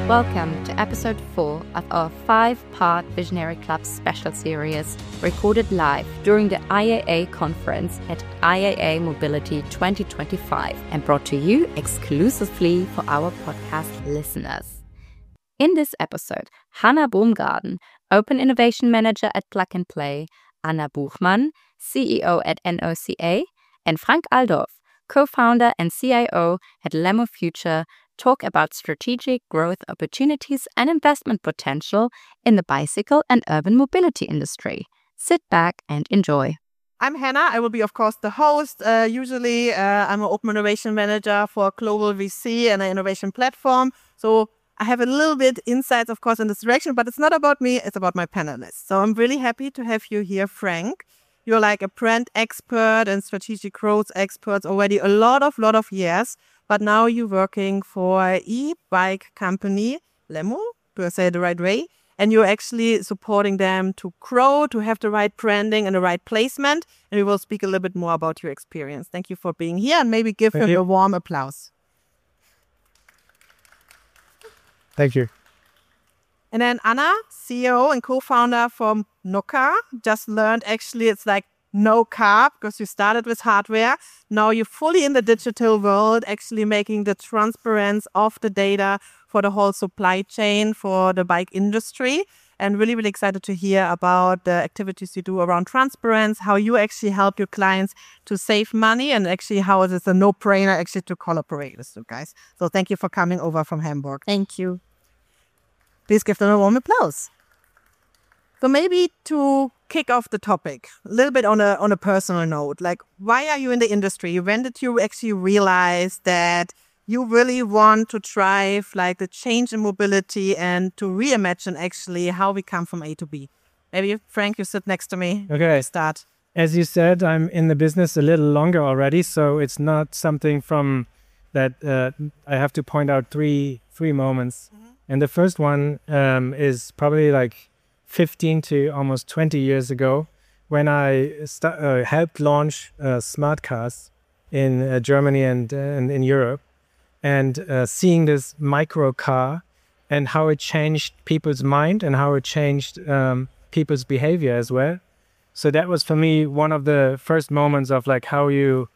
Welcome to episode 4 of our 5-part Visionary Club special series, recorded live during the IAA conference at IAA Mobility 2025 and brought to you exclusively for our podcast listeners. In this episode, Hannah Baumgarten, Open Innovation Manager at Plug and Play, Anna Buchmann, CEO at NOCA, and Frank Aldorf, co-founder and CIO at Lemo Future, talk about strategic growth opportunities and investment potential in the bicycle and urban mobility industry. Sit back and enjoy. I'm Hannah. I will be, of course, the host. Usually, I'm an Open Innovation Manager for a global VC and an innovation platform. So I have a little bit insights, of course, in this direction, but it's not about me. It's about my panelists. So I'm really happy to have you here, Frank. You're like a brand expert and strategic growth expert already a lot of years. But now you're working for an e-bike company, Lemo, do I say it the right way? And you're actually supporting them to grow, to have the right branding and the right placement. And we will speak a little bit more about your experience. Thank you for being here and maybe give him a warm applause. Thank you. And then Anna, CEO and co-founder from NOCA, just learned actually it's like no car because you started with hardware. Now you're fully in the digital world, actually making the transparency of the data for the whole supply chain for the bike industry. And really excited to hear about the activities you do around transparency, how you actually help your clients to save money, and actually how it is a no-brainer actually to collaborate with you guys. So thank you for coming over from Hamburg. Thank you. Please give them a warm applause. So maybe to kick off the topic, a little bit on a personal note, like why are you in the industry? When did you actually realize that you really want to drive like the change in mobility and to reimagine actually how we come from A to B? Maybe Frank, you sit next to me. Okay. Start. As you said, I'm in the business a little longer already, so it's not something from that I have to point out three moments. Mm-hmm. And the first one is probably like 15 to almost 20 years ago when I helped launch smart cars in Germany and in Europe, and seeing this micro car and how it changed people's mind and how it changed people's behavior as well. So that was for me one of the first moments of like how you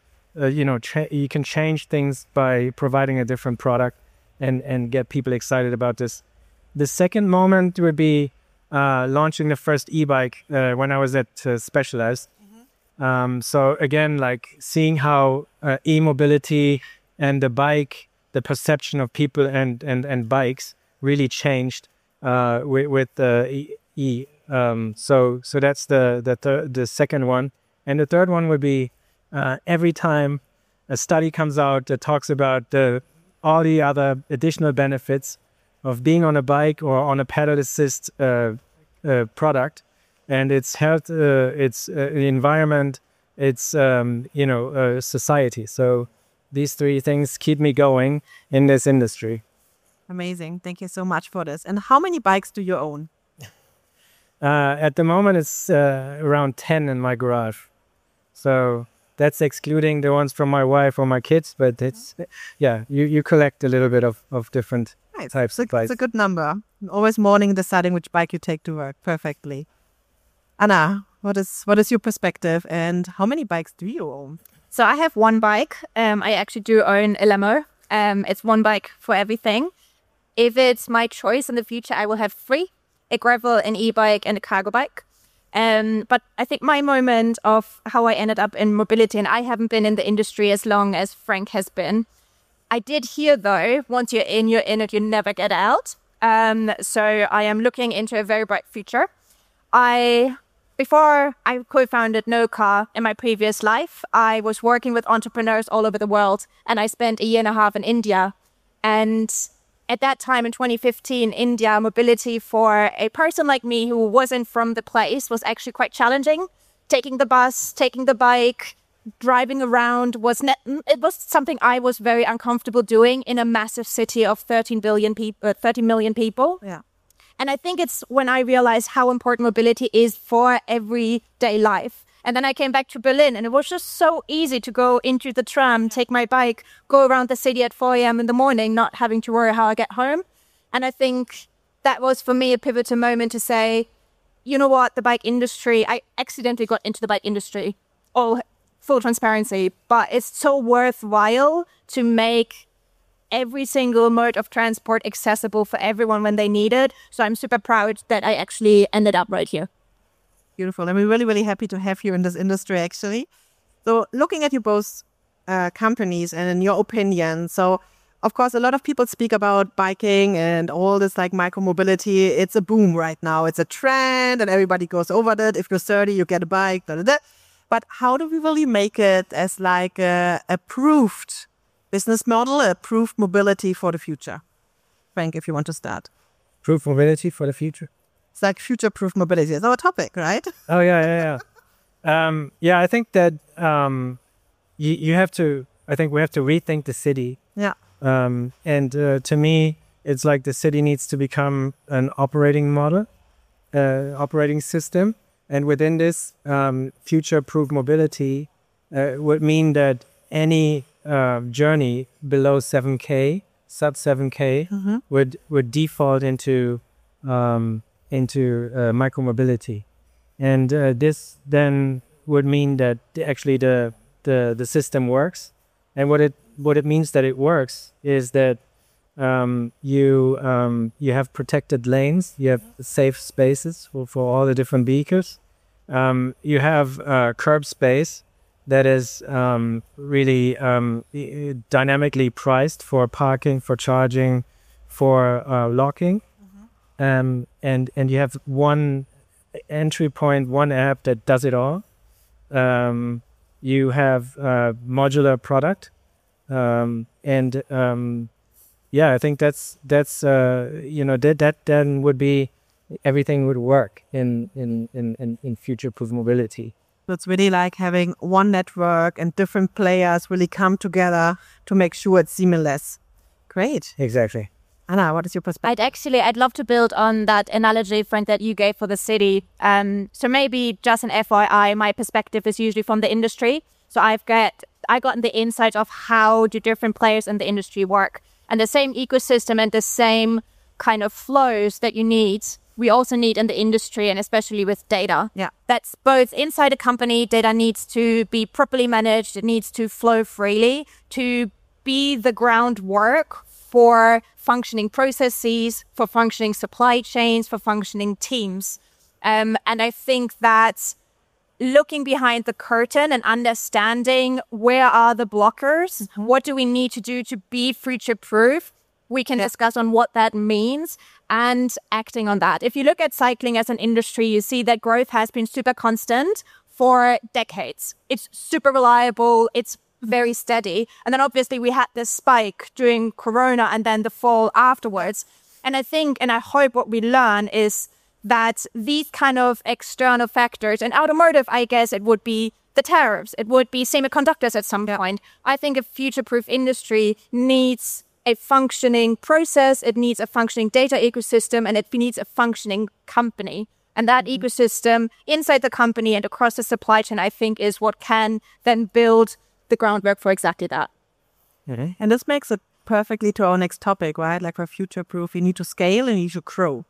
you can change things by providing a different product and get people excited about this. The second moment would be launching the first e-bike when I was at Specialized. Mm-hmm. So again, like seeing how e-mobility and the bike, the perception of people and bikes really changed with e. So that's the second one. And the third one would be every time a study comes out that talks about all the other additional benefits of being on a bike or on a pedal assist product, and its health, its the environment, its society. So these three things keep me going in this industry. Amazing. Thank you so much for this. And how many bikes do you own? At the moment, it's around 10 in my garage. So that's excluding the ones from my wife or my kids, but it's, you collect a little bit of different types of bikes. It's a good number. Always morning deciding which bike you take to work perfectly. Anna, what is your perspective and how many bikes do you own? So I have one bike. I actually do own a Lemo. It's one bike for everything. If it's my choice in the future, I will have 3, a gravel, an e-bike and a cargo bike. But I think my moment of how I ended up in mobility, and I haven't been in the industry as long as Frank has been. I did hear though, once you're in it, you never get out. So I am looking into a very bright future. Before I co-founded NOCA in my previous life, I was working with entrepreneurs all over the world, and I spent a year and a half in India. And at that time in 2015, India mobility for a person like me who wasn't from the place was actually quite challenging. Taking the bus, taking the bike, driving around it was something I was very uncomfortable doing in a massive city of 30 million people. Yeah. And I think it's when I realized how important mobility is for everyday life. And then I came back to Berlin, and it was just so easy to go into the tram, take my bike, go around the city at 4 a.m. in the morning, not having to worry how I get home. And I think that was for me a pivotal moment to say, you know what, the bike industry, I accidentally got into the bike industry, all full transparency, but it's so worthwhile to make every single mode of transport accessible for everyone when they need it. So I'm super proud that I actually ended up right here. Beautiful. And we're really, really happy to have you in this industry, actually. So looking at you both companies and in your opinion, so of course, a lot of people speak about biking and all this like micromobility. It's a boom right now. It's a trend and everybody goes over it. If you're 30, you get a bike, da, da, da. But how do we really make it as like a proved business model, a proved mobility for the future? Frank, if you want to start. Proof mobility for the future. It's like future-proof mobility. It's our topic, right? Oh, yeah. I think that you have to, I think we have to rethink the city. Yeah. To me, it's like the city needs to become an operating model, operating system. And within this, future-proof mobility would mean that any journey below 7K, sub 7K, would default into micromobility. And this then would mean that actually the system works. And what it means that it works is that you have protected lanes, you have safe spaces for all the different vehicles. You have curb space that is really dynamically priced for parking, for charging, for locking. And you have one entry point, one app that does it all. You have a modular product. I think that's that then would be, everything would work in future-proof mobility. So it's really like having one network and different players really come together to make sure it's seamless. Great. Exactly. Anna, what is your perspective? I'd love to build on that analogy, Frank, that you gave for the city. So maybe just an FYI, my perspective is usually from the industry. So I gotten the insight of how do different players in the industry work, and the same ecosystem and the same kind of flows that you need, we also need in the industry, and especially with data. Yeah. That's both inside a company, data needs to be properly managed, it needs to flow freely, to be the groundwork for functioning processes, for functioning supply chains, for functioning teams. And I think that looking behind the curtain and understanding where are the blockers, what do we need to do to be future-proof, we can discuss on what that means and acting on that. If you look at cycling as an industry, you see that growth has been super constant for decades. It's super reliable. It's very steady. And then obviously we had this spike during Corona and then the fall afterwards. And I think, and I hope what we learn is that these kind of external factors, and automotive, I guess it would be the tariffs, it would be semiconductors at some point. I think a future-proof industry needs a functioning process, it needs a functioning data ecosystem, and it needs a functioning company. And that ecosystem inside the company and across the supply chain, I think, is what can then build the groundwork for exactly that. Mm-hmm. And this makes it perfectly to our next topic, right? Like for future-proof, you need to scale and you need to grow.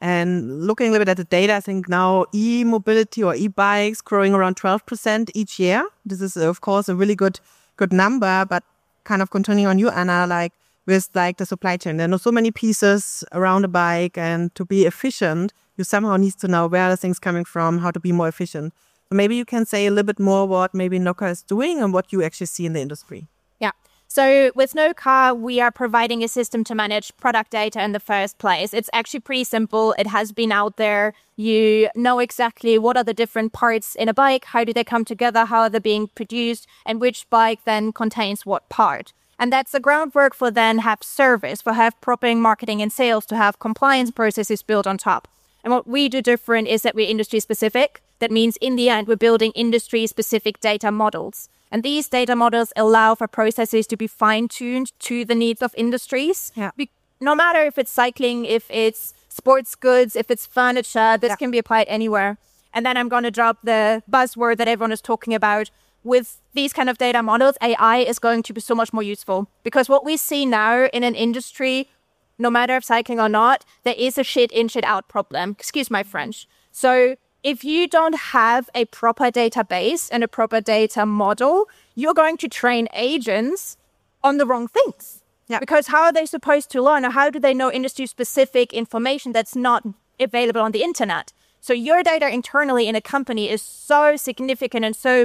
And looking a little bit at the data, I think now e-mobility or e-bikes growing around 12% each year. This is, of course, a really good number, but kind of continuing on you, Anna, like with like the supply chain. There are so many pieces around a bike, and to be efficient, you somehow need to know where the things coming from, how to be more efficient. So maybe you can say a little bit more what maybe Noka is doing and what you actually see in the industry. Yeah. So with Noka, we are providing a system to manage product data in the first place. It's actually pretty simple. It has been out there. You know exactly what are the different parts in a bike, how do they come together, how are they being produced, and which bike then contains what part. And that's the groundwork for then have service, for have proper marketing and sales, to have compliance processes built on top. And what we do different is that we're industry specific. That means in the end, we're building industry specific data models. And these data models allow for processes to be fine-tuned to the needs of industries. Yeah. No matter if it's cycling, if it's sports goods, if it's furniture, this can be applied anywhere. And then I'm going to drop the buzzword that everyone is talking about. With these kind of data models, AI is going to be so much more useful. Because what we see now in an industry, no matter if cycling or not, there is a shit in, shit out problem. Excuse my French. So if you don't have a proper database and a proper data model, you're going to train agents on the wrong things. Yeah. Because how are they supposed to learn, or how do they know industry-specific information that's not available on the internet? So your data internally in a company is so significant and so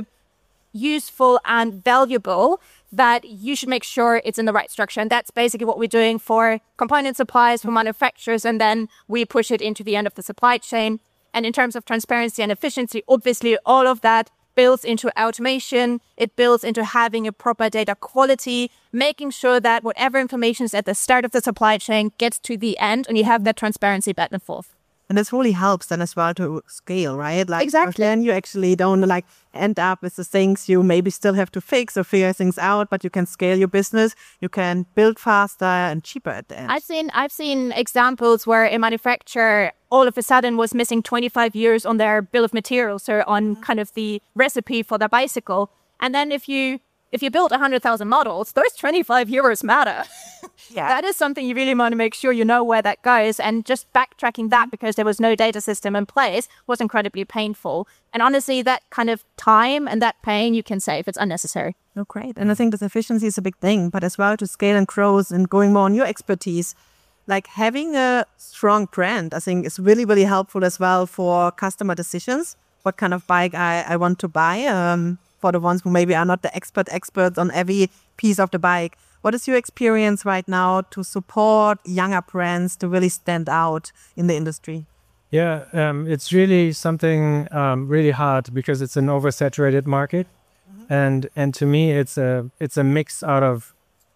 useful and valuable that you should make sure it's in the right structure. And that's basically what we're doing for component suppliers, for manufacturers, and then we push it into the end of the supply chain. And in terms of transparency and efficiency, obviously all of that builds into automation. It builds into having a proper data quality, making sure that whatever information is at the start of the supply chain gets to the end, and you have that transparency back and forth. And this really helps then as well to scale, right? Like, Exactly. Then you actually don't like end up with the things you maybe still have to fix or figure things out, but you can scale your business. You can build faster and cheaper at the end. I've seen examples where a manufacturer all of a sudden was missing 25 years on their bill of materials or on kind of the recipe for their bicycle. And then if you build 100,000 models, those 25 euros matter. Yeah. That is something you really want to make sure you know where that goes. And just backtracking that because there was no data system in place was incredibly painful. And honestly, that kind of time and that pain you can save. It's unnecessary. Oh, great. And I think this efficiency is a big thing, but as well to scale and grow and going more on your expertise, like having a strong brand, I think is really, really helpful as well for customer decisions. What kind of bike I want to buy, for the ones who maybe are not the experts on every piece of the bike. What is your experience right now to support younger brands to really stand out in the industry? Yeah, it's really something really hard because it's an oversaturated market, and to me it's a mix out of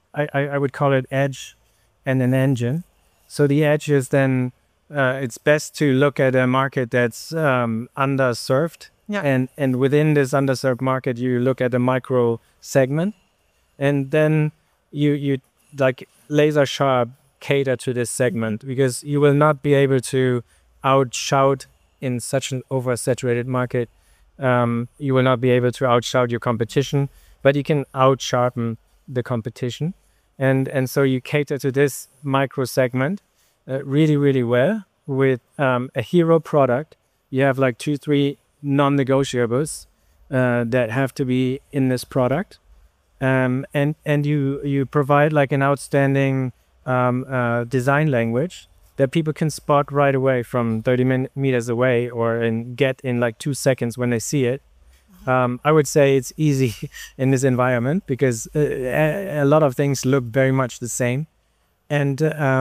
I would call it edge and an engine. So the edge is then it's best to look at a market that's underserved, and within this underserved market you look at a micro segment, and then you like laser sharp cater to this segment, because you will not be able to outshout in such an oversaturated market. You will not be able to outshout your competition, but you can outsharpen the competition. And so you cater to this micro segment really, really well with a hero product. You have like 2-3 non-negotiables that have to be in this product. And you provide like an outstanding design language that people can spot right away from 30 meters away, or get in like 2 seconds when they see it. I would say it's easy in this environment because a lot of things look very much the same. And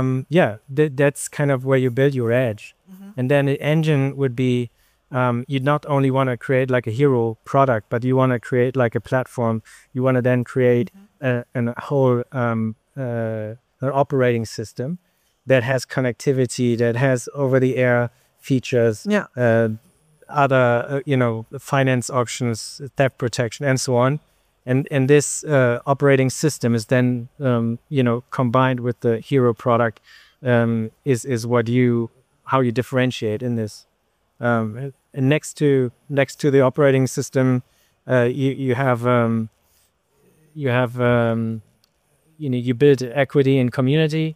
that's kind of where you build your edge. And then the engine would be, you not only want to create like a hero product, but you want to create like a platform. You want to then create a whole an operating system that has connectivity, that has over-the-air features, other finance options, theft protection, and so on. And this operating system is then combined with the hero product is how you differentiate in this. And next to the operating system, you build equity in community,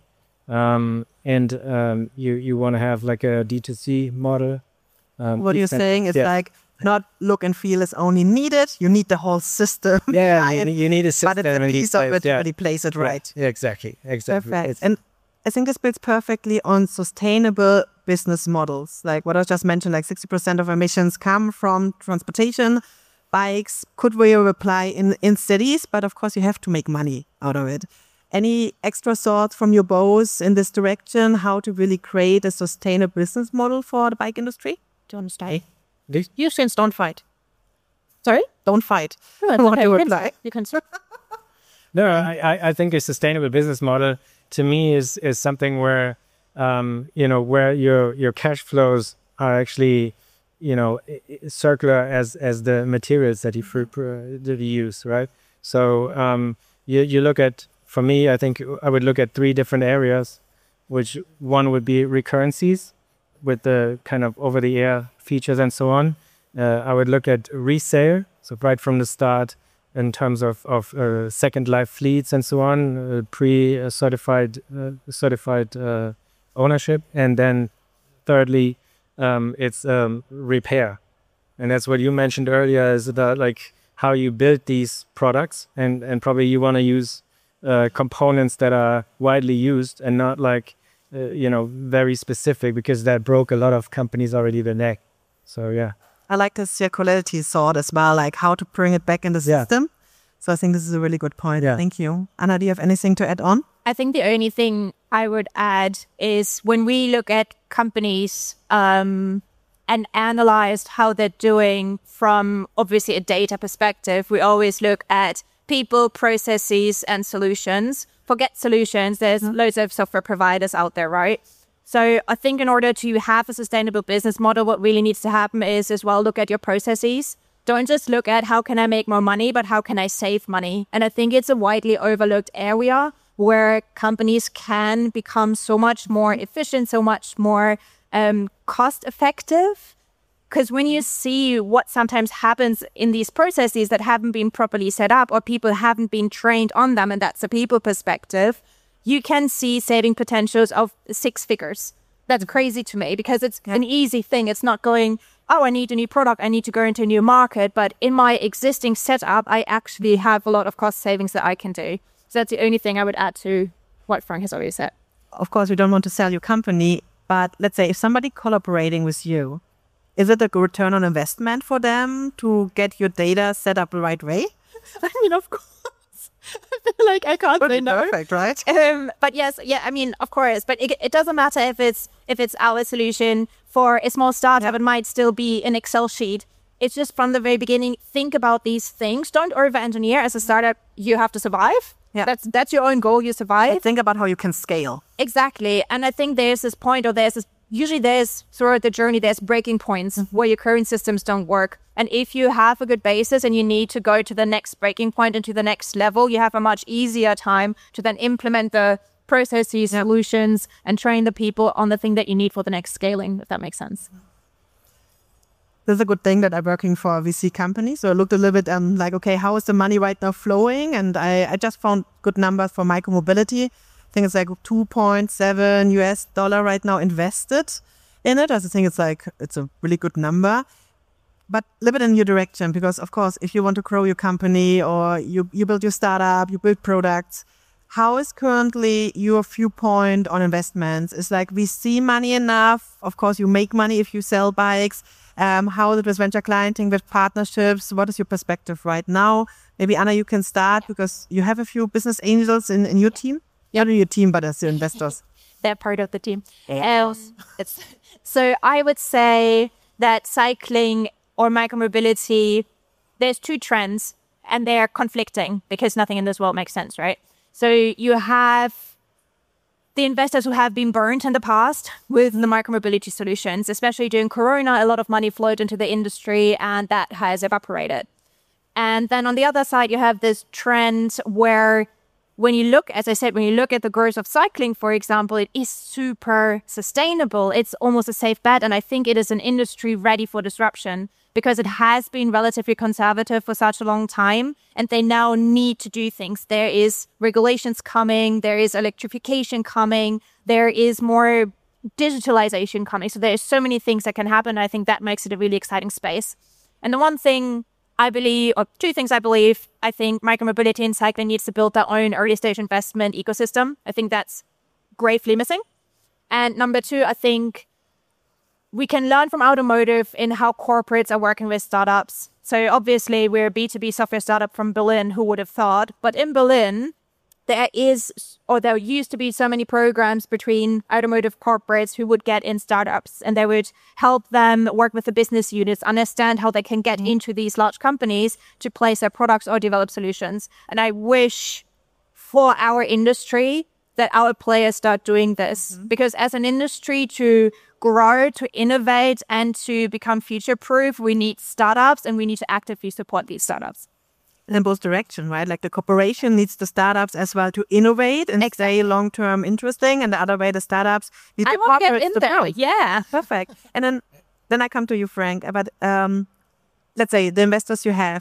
and you want to have like a D2C model. What you're saying is like not look and feel is only needed. You need the whole system. Yeah, you need a system. But it's a piece of it really plays it right. Yeah, exactly. Perfect. And I think this builds perfectly on sustainable business models. Like what I just mentioned, like 60% of emissions come from transportation. Bikes could we apply in cities, but of course you have to make money out of it. Any extra thoughts from your boss in this direction, how to really create a sustainable business model for the bike industry? Do you want to stay? You since don't fight. Sorry? Don't fight. Oh, What to reply? You can No, I think a sustainable business model to me is something where where your cash flows are actually circular as the materials that you use, right? So you look at, for me, I think I would look at 3 different areas, which one would be recurrencies with the kind of over-the-air features and so on. I would look at resale, so right from the start, in terms of second life fleets and so on, certified ownership. And then thirdly, it's repair. And that's what you mentioned earlier, is about like how you build these products, and probably you want to use components that are widely used and not like very specific, because that broke a lot of companies already their neck. So yeah, I like the circularity thought as well, like how to bring it back in the system. So I think this is a really good point. Yeah. Thank you. Anna, do you have anything to add on? I think the only thing I would add is when we look at companies and analyzed how they're doing from obviously a data perspective, we always look at people, processes, and solutions. Forget solutions. There's loads of software providers out there, right? So I think in order to have a sustainable business model, what really needs to happen is as well, look at your processes. Don't just look at how can I make more money, but how can I save money? And I think it's a widely overlooked area where companies can become so much more efficient, so much more cost effective. Because when you see what sometimes happens in these processes that haven't been properly set up, or people haven't been trained on them, and that's a people perspective, you can see saving potentials of 6 figures. That's crazy to me, because it's an easy thing. It's not going, oh, I need a new product, I need to go into a new market. But in my existing setup, I actually have a lot of cost savings that I can do. So that's the only thing I would add to what Frank has already said. Of course, we don't want to sell your company, but let's say if somebody collaborating with you, is it a good return on investment for them to get your data set up the right way? I mean, of course. I feel like I can't say no. Perfect, right? But yes, I mean, of course. But it doesn't matter if it's our solution. For a small startup, it might still be an Excel sheet. It's just from the very beginning, think about these things. Don't over-engineer. As a startup, you have to survive. Yeah. That's your own goal. You survive. Think about how you can scale. Exactly. And I think there's this point, or usually there's throughout the journey, there's breaking points where your current systems don't work. And if you have a good basis and you need to go to the next breaking point and to the next level, you have a much easier time to then implement the processes, solutions, and train the people on the thing that you need for the next scaling, if that makes sense. This is a good thing that I'm working for a VC company. So I looked a little bit like, okay, how is the money right now flowing? And I just found good numbers for micromobility. I think it's like $2.7 US right now invested in it. I think it's a really good number. But a little bit in your direction, because of course, if you want to grow your company or you build your startup, you build products, how is currently your viewpoint on investments? Is like VC money enough? Of course, you make money if you sell bikes. How is it with venture clienting, with partnerships? What is your perspective right now? Maybe Anna, you can start, because you have a few business angels in your team. Not in your team, but as your investors. They're part of the team. So I would say that cycling or micromobility, there's 2 trends and they're conflicting because nothing in this world makes sense, right? So you have the investors who have been burnt in the past with the micromobility solutions, especially during Corona, a lot of money flowed into the industry and that has evaporated. And then on the other side, you have this trend where when you look, as I said, when you look at the growth of cycling, for example, it is super sustainable. It's almost a safe bet. And I think it is an industry ready for disruption because it has been relatively conservative for such a long time. And they now need to do things. There is regulations coming. There is electrification coming. There is more digitalization coming. So there's so many things that can happen. I think that makes it a really exciting space. And the one thing I believe, or 2 things I believe, I think micromobility and cycling needs to build their own early stage investment ecosystem. I think that's gravely missing. And number 2, I think we can learn from automotive in how corporates are working with startups. So obviously we're a B2B software startup from Berlin, who would have thought, but in Berlin, there used to be so many programs between automotive corporates who would get in startups and they would help them work with the business units, understand how they can get into these large companies to place their products or develop solutions. And I wish for our industry that our players start doing this, because as an industry to grow, to innovate, and to become future-proof, we need startups and we need to actively support these startups. In both directions, right? Like the corporation needs the startups as well to innovate and stay long-term interesting. And the other way, the startups need the corporates to get in there. Yeah. Perfect. And then I come to you, Frank. But let's say the investors you have,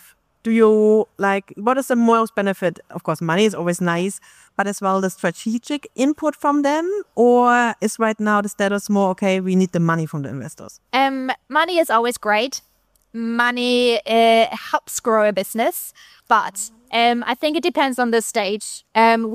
do you like, what is the most benefit? Of course, money is always nice, but as well the strategic input from them, or is right now the status more, okay, we need the money from the investors? Money is always great. Money helps grow a business, but I think it depends on the stage.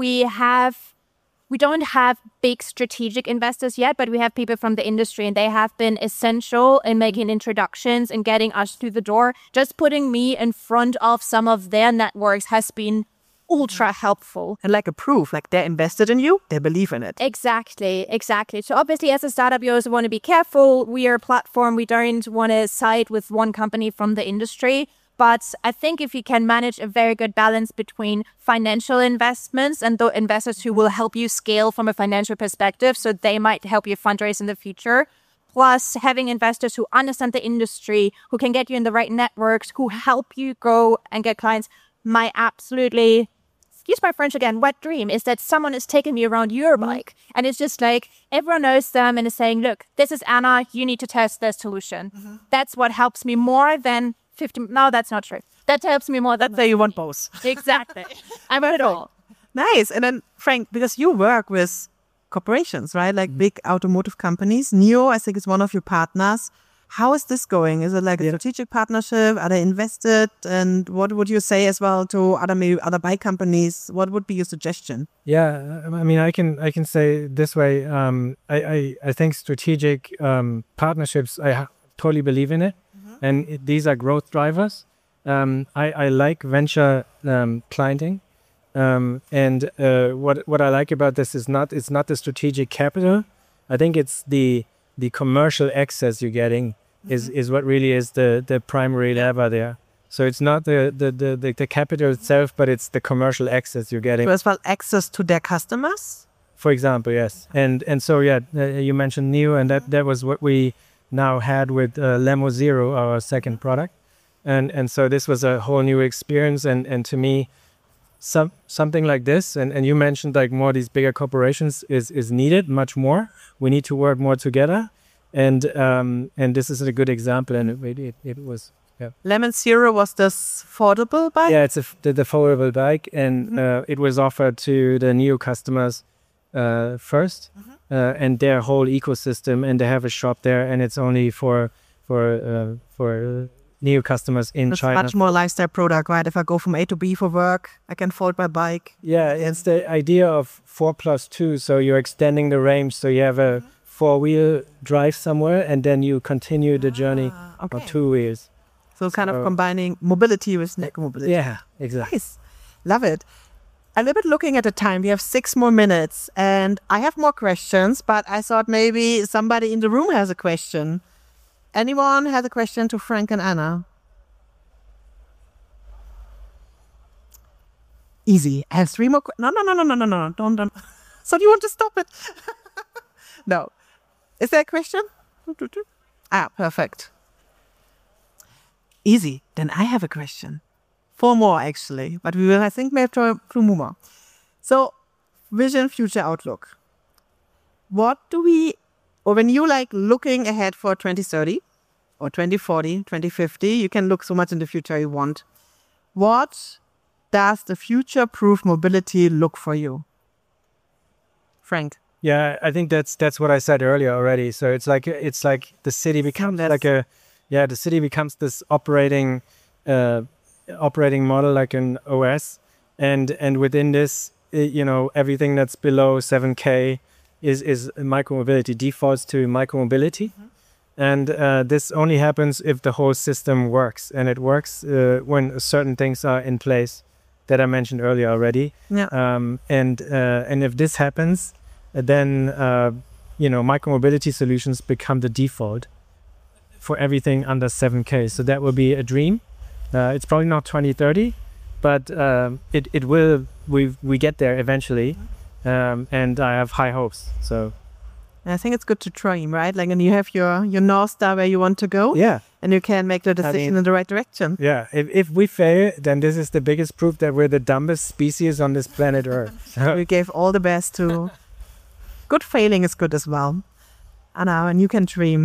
We don't have big strategic investors yet, but we have people from the industry, and they have been essential in making introductions and getting us through the door. Just putting me in front of some of their networks has been ultra helpful. And like a proof, like they're invested in you, they believe in it. Exactly. So obviously as a startup, you also want to be careful. We are a platform. We don't want to side with one company from the industry. But I think if you can manage a very good balance between financial investments and the investors who will help you scale from a financial perspective, so they might help you fundraise in the future, plus having investors who understand the industry, who can get you in the right networks, who help you grow and get clients, my absolutely, excuse my French again, wet dream is that someone is taking me around Eurobike. And it's just like, everyone knows them and is saying, look, this is Anna, you need to test this solution. That's what helps me more than 50. No, that's not true. That helps me more than. So you want both. Exactly. I want it all. Nice. And then, Frank, because you work with corporations, right? Like big automotive companies. NIO, I think, is one of your partners. How is this going? Is it like a strategic partnership? Are they invested? And what would you say as well to other bike companies? What would be your suggestion? Yeah, I mean, I can say this way. I think strategic partnerships, I totally believe in it. And these are growth drivers. I like venture clienting. And what I like about this is it's not the strategic capital. I think it's the commercial access you're getting is what really is the primary lever there. So it's not the capital itself, but it's the commercial access you're getting. So as well, access to their customers? For example, yes. And so, you mentioned NIO, and that was what we now had with Lemo Zero, our second product. And so this was a whole new experience. And to me, something like this, and you mentioned like more these bigger corporations is needed much more. We need to work more together. And this is a good example. And it was, yeah. Lemon Zero was this foldable bike? Yeah, it's the foldable bike. And it was offered to the NIO customers first. And their whole ecosystem, and they have a shop there, and it's only for NIO customers in China. Much more lifestyle product, right? If I go from A to B for work, I can fold my bike. Yeah, it's the idea of 4+2. So you're extending the range, so you have a 4-wheel drive somewhere, and then you continue the journey on 2 wheels. So kind of combining mobility with neck mobility. Yeah, exactly. Nice. Love it. A little bit looking at the time, we have 6 more minutes, and I have more questions, but I thought maybe somebody in the room has a question. Anyone has a question to Frank and Anna? Easy. I have 3 more No. Don't. So do you want to stop it? No. Is there a question? Perfect. Easy. Then I have a question. 4 more actually, but I think we have to do more. So, vision, future outlook. What do we, or when you like looking ahead for 2030 or 2040, 2050, you can look so much in the future you want. What does the future-proof mobility look for you? Frank? Yeah, I think that's what I said earlier already. So it's like the city becomes the city becomes this operating model, like an OS, and within this, everything that's below 7K is micromobility, defaults to micromobility. And this only happens if the whole system works, and it works when certain things are in place that I mentioned earlier already. Yeah. And if this happens, then micromobility solutions become the default for everything under 7K. So that will be a dream. It's probably not 2030, but it will. We get there eventually, and I have high hopes. So I think it's good to dream, right? Like, and you have your North Star where you want to go. Yeah. And you can make the decision in the right direction. Yeah. If we fail, then this is the biggest proof that we're the dumbest species on this planet Earth. So. We gave all the best to. Good failing is good as well. Anna, and you can dream.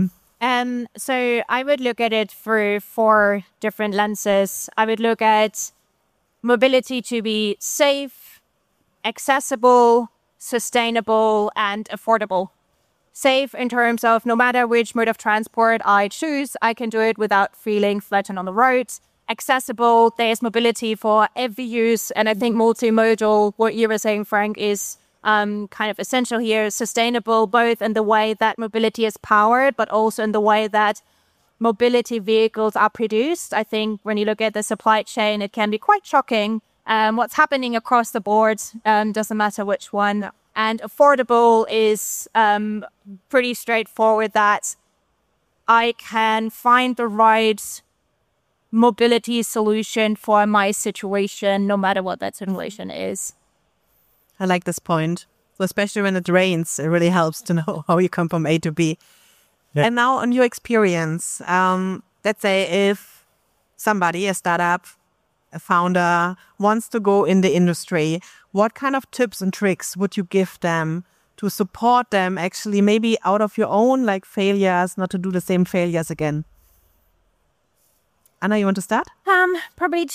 So I would look at it through 4 different lenses. I would look at mobility to be safe, accessible, sustainable, and affordable. Safe in terms of no matter which mode of transport I choose, I can do it without feeling flattened on the road. Accessible, there's mobility for every use. And I think multimodal, what you were saying, Frank, is kind of essential here. Sustainable, both in the way that mobility is powered, but also in the way that mobility vehicles are produced. I think when you look at the supply chain, it can be quite shocking what's happening across the board. Doesn't matter which one. And affordable is pretty straightforward, that I can find the right mobility solution for my situation, no matter what that situation is. I like this point. So especially when it rains, it really helps to know how you come from A to B. Yeah. And now on your experience, let's say if somebody, a startup, a founder, wants to go in the industry, what kind of tips and tricks would you give them to support them actually maybe out of your own failures, not to do the same failures again? Anna, you want to start? Probably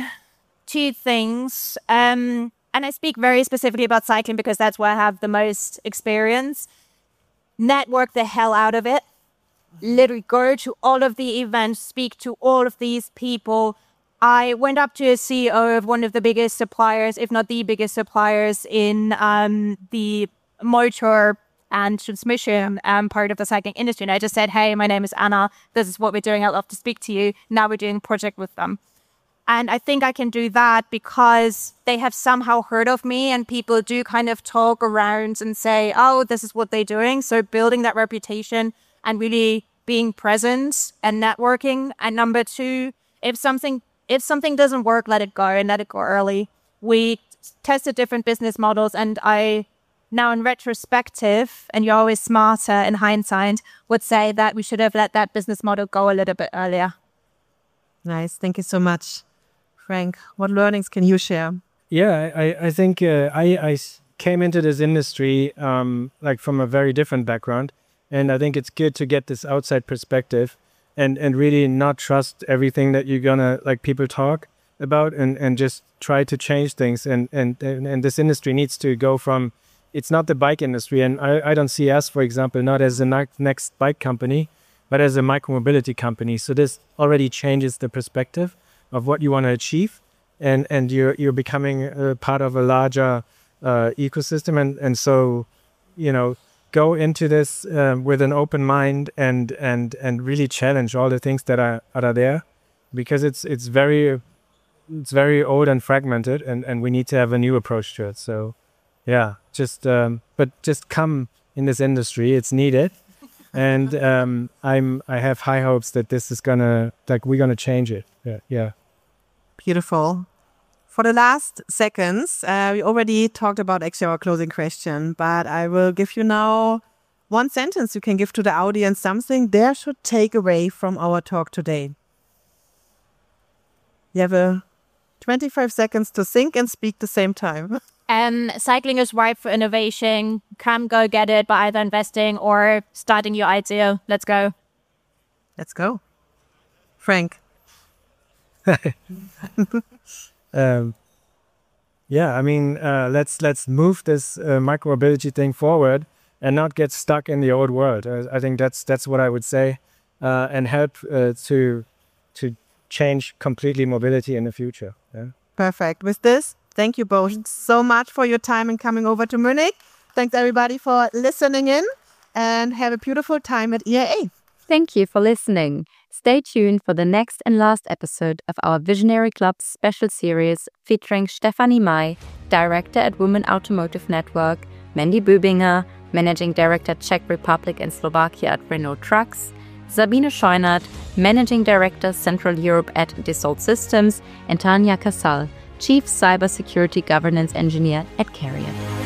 two things. And I speak very specifically about cycling because that's where I have the most experience. Network the hell out of it. Literally go to all of the events, speak to all of these people. I went up to a CEO of one of the biggest suppliers, if not the biggest suppliers in the motor and transmission part of the cycling industry. And I just said, hey, my name is Anna. This is what we're doing. I'd love to speak to you. Now we're doing a project with them. And I think I can do that because they have somehow heard of me, and people do kind of talk around and say, oh, this is what they're doing. So building that reputation and really being present and networking. And number 2, if something doesn't work, let it go, and let it go early. We tested different business models, and I now in retrospective, and you're always smarter in hindsight, would say that we should have let that business model go a little bit earlier. Nice. Thank you so much. Frank, what learnings can you share? Yeah, I think I came into this industry from a very different background. And I think it's good to get this outside perspective and really not trust everything that you're gonna people talk about and just try to change things. And this industry needs to go from, it's not the bike industry. And I don't see us, for example, not as the next bike company, but as a micromobility company. So this already changes the perspective of what you want to achieve. And you're becoming a part of a larger ecosystem. And so, go into this with an open mind and really challenge all the things that are there, because it's very old and fragmented, and we need to have a new approach to it. So yeah, just come in this industry. It's needed. And I have high hopes that this is we're gonna change it. Yeah. Beautiful. For the last seconds, we already talked about actually our closing question, but I will give you now one sentence you can give to the audience, something they should take away from our talk today. You have 25 seconds to think and speak at the same time. Cycling is ripe for innovation. Come go get it by either investing or starting your idea. Let's go. Let's go. Frank. Let's move this micromobility thing forward and not get stuck in the old world. I think that's what I would say, and help to change completely mobility in the future. Yeah. Perfect. With this, thank you both so much for your time and coming over to Munich. Thanks everybody for listening in, and have a beautiful time at IAA. Thank you for listening. Stay tuned for the next and last episode of our Visionary Club special series featuring Stefanie May, Director at Women Automotive Network, Mandy Bübinger, Managing Director Czech Republic and Slovakia at Renault Trucks, Sabine Scheunert, Managing Director Central Europe at Dassault Systems, and Tanja Casal, Chief Cybersecurity Governance Engineer at CARIAD.